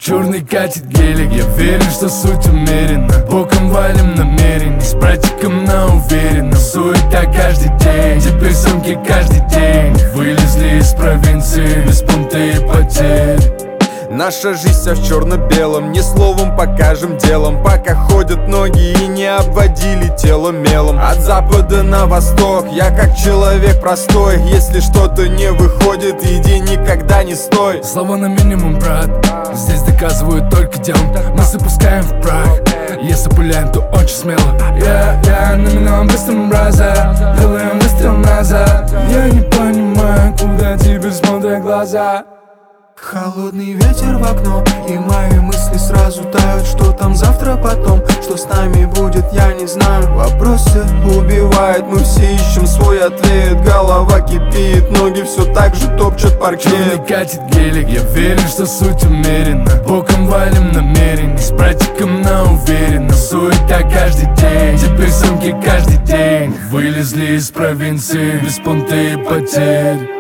черный катит гелик. Я верю, что суть умерена. Боком валим намеренно, с братиком на уверенном. Суета каждый день, теперь сумки каждый день. Вылезли из провинции, без пункта и потерь. Наша жизнь вся в черно-белом, не словом покажем делом. Пока ходят ноги и не обводили тело мелом. От запада на восток, я как человек простой. Если что-то не выходит, иди, никогда не стой. Слова на минимум, брат, здесь доказывают только делом. Мы запускаем в прах, если пуляем, то очень смело. Я на миновом быстром разе, делаем выстрел назад. Я не понимаю, куда теперь смотрят глаза. Холодный ветер в окно, и мои мысли сразу тают. Что там завтра потом, что с нами будет, я не знаю. Вопросы убивают, мы все ищем свой ответ. Голова кипит, ноги все так же топчут паркет. Черный катит гелик, я верю, что суть умерена. Боком валим намеренно, с братиком на уверенном. Суета каждый день, теперь сумки каждый день. Вылезли из провинции, без пункта и потерь.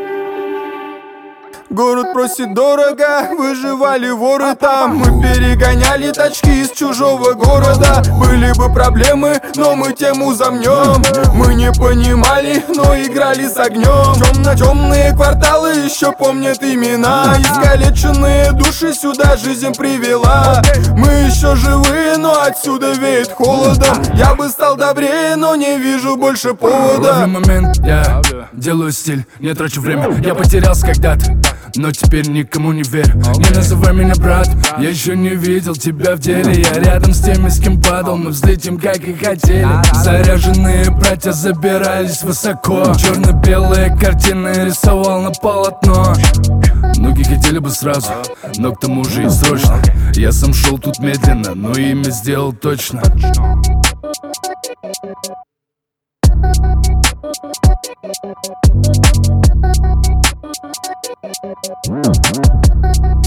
Город просит дорого, выживали воры там. Мы перегоняли тачки из чужого города. Были бы проблемы, но мы тему замнем. Мы не понимали, но играли с огнем. Темные кварталы еще помнят имена. Искалеченные души сюда жизнь привела. Мы еще живы, но отсюда веет холодом. Я бы стал добрее, но не вижу больше повода. Ловлю момент, я делаю стиль, не трачу время. Я потерялся когда-то, но теперь никому не верю. Не называй меня брат, я еще не видел тебя в деле. Я рядом с теми, с кем падал, мы взлетим, как и хотели. Заряженные братья забирались высоко. Черно-белые картины рисовал на полотно. Многие хотели бы сразу, но к тому же и срочно. Я сам шел тут медленно, но имя сделал точно. Mm-hmm.